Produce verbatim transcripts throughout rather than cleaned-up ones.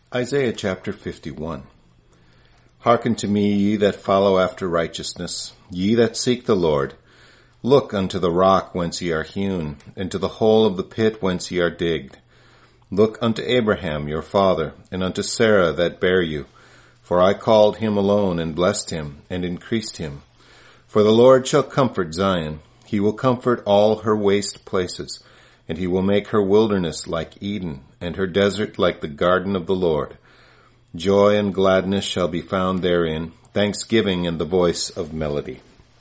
Isaiah chapter fifty-one. Hearken to me, ye that follow after righteousness, ye that seek the Lord. Look unto the rock whence ye are hewn, and to the hole of the pit whence ye are digged. Look unto Abraham your father, and unto Sarah that bare you. For I called him alone, and blessed him, and increased him. For the Lord shall comfort Zion. He will comfort all her waste places, and he will make her wilderness like Eden, and her desert like the garden of the Lord. Joy and gladness shall be found therein, thanksgiving and the voice of melody.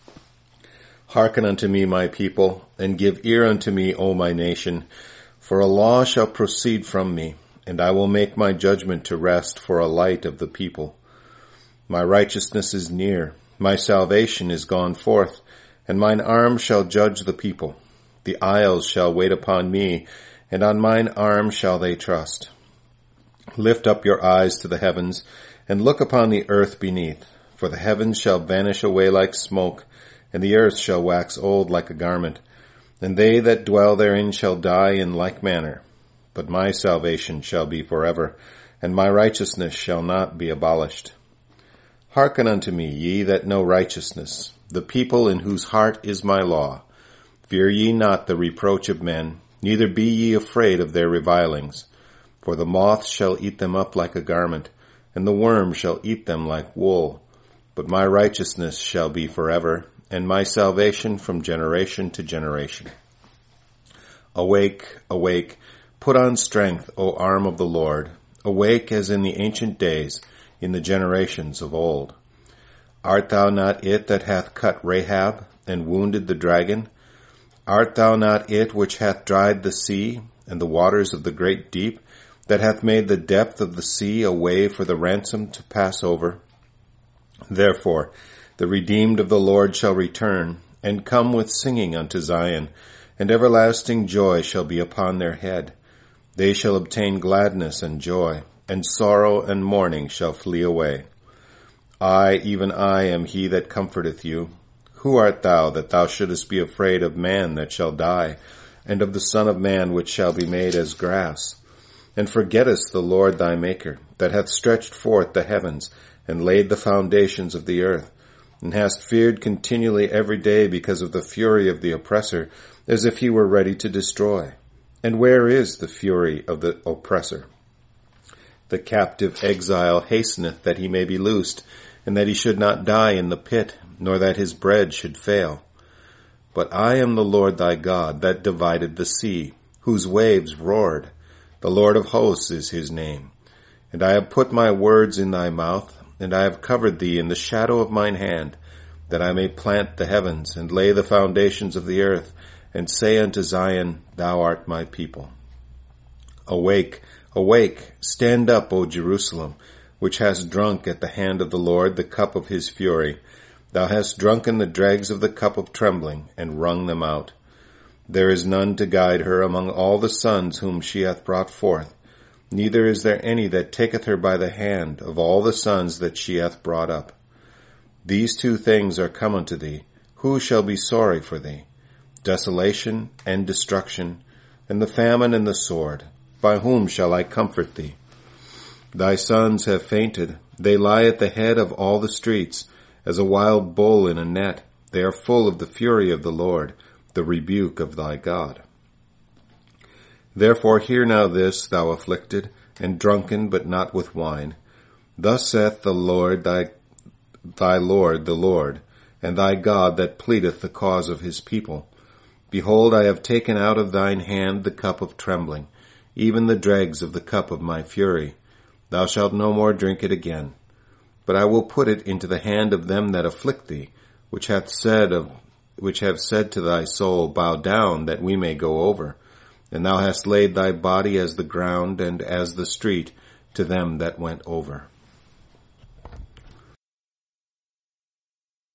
Hearken unto me, my people, and give ear unto me, O my nation, for a law shall proceed from me, and I will make my judgment to rest for a light of the people. My righteousness is near, my salvation is gone forth, and mine arm shall judge the people. The isles shall wait upon me, and on mine arm shall they trust. Lift up your eyes to the heavens, and look upon the earth beneath. For the heavens shall vanish away like smoke, and the earth shall wax old like a garment. And they that dwell therein shall die in like manner. But my salvation shall be forever, and my righteousness shall not be abolished. Hearken unto me, ye that know righteousness, the people in whose heart is my law. Fear ye not the reproach of men, neither be ye afraid of their revilings. For the moth shall eat them up like a garment, and the worm shall eat them like wool. But my righteousness shall be forever, and my salvation from generation to generation. Awake, awake, put on strength, O arm of the Lord. Awake as in the ancient days, in the generations of old. Art thou not it that hath cut Rahab, and wounded the dragon? Art thou not it which hath dried the sea, and the waters of the great deep, that hath made the depth of the sea a way for the ransom to pass over? Therefore the redeemed of the Lord shall return, and come with singing unto Zion, and everlasting joy shall be upon their head. They shall obtain gladness and joy, and sorrow and mourning shall flee away. I, even I, am he that comforteth you. Who art thou, that thou shouldest be afraid of man that shall die, and of the Son of Man which shall be made as grass? And forgettest the Lord thy Maker, that hath stretched forth the heavens, and laid the foundations of the earth, and hast feared continually every day because of the fury of the oppressor, as if he were ready to destroy. And where is the fury of the oppressor? The captive exile hasteneth that he may be loosed, and that he should not die in the pit, nor that his bread should fail. But I am the Lord thy God, that divided the sea, whose waves roared. The Lord of hosts is his name. And I have put my words in thy mouth, and I have covered thee in the shadow of mine hand, that I may plant the heavens, and lay the foundations of the earth, and say unto Zion, Thou art my people. Awake, awake, stand up, O Jerusalem, which hast drunk at the hand of the Lord the cup of his fury. Thou hast drunken the dregs of the cup of trembling, and wrung them out. There is none to guide her among all the sons whom she hath brought forth, neither is there any that taketh her by the hand of all the sons that she hath brought up. These two things are come unto thee. Who shall be sorry for thee? Desolation and destruction, and the famine and the sword. By whom shall I comfort thee? Thy sons have fainted. They lie at the head of all the streets, as a wild bull in a net. They are full of the fury of the Lord, the rebuke of thy God. Therefore hear now this, thou afflicted, and drunken, but not with wine. Thus saith the Lord thy, thy Lord, the Lord, and thy God that pleadeth the cause of his people. Behold, I have taken out of thine hand the cup of trembling, even the dregs of the cup of my fury. Thou shalt no more drink it again. But I will put it into the hand of them that afflict thee, which hath said of, which have said to thy soul, Bow down, that we may go over. And thou hast laid thy body as the ground, and as the street, to them that went over.